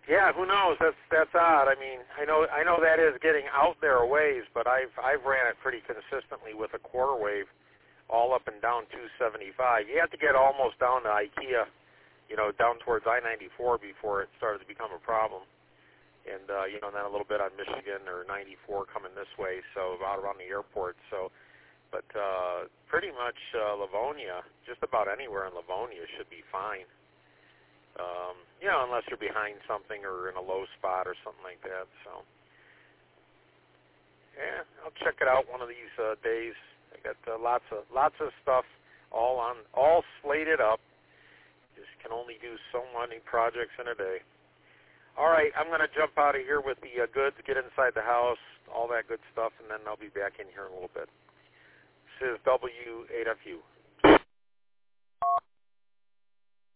Yeah, who knows? That's odd. I mean, I know that is getting out there a ways, but I've ran it pretty consistently with a quarter wave, all up and down 275. You have to get almost down to IKEA, down towards I-94 before it started to become a problem. And and then a little bit on Michigan or 94 coming this way, so out around the airport. So, but pretty much Livonia, just about anywhere in Livonia should be fine. Unless you're behind something or in a low spot or something like that. So, yeah, I'll check it out one of these days. I got lots of stuff all slated up. Just can only do so many projects in a day. All right, I'm going to jump out of here with the goods, get inside the house, all that good stuff, and then I'll be back in here in a little bit. This is W8FU.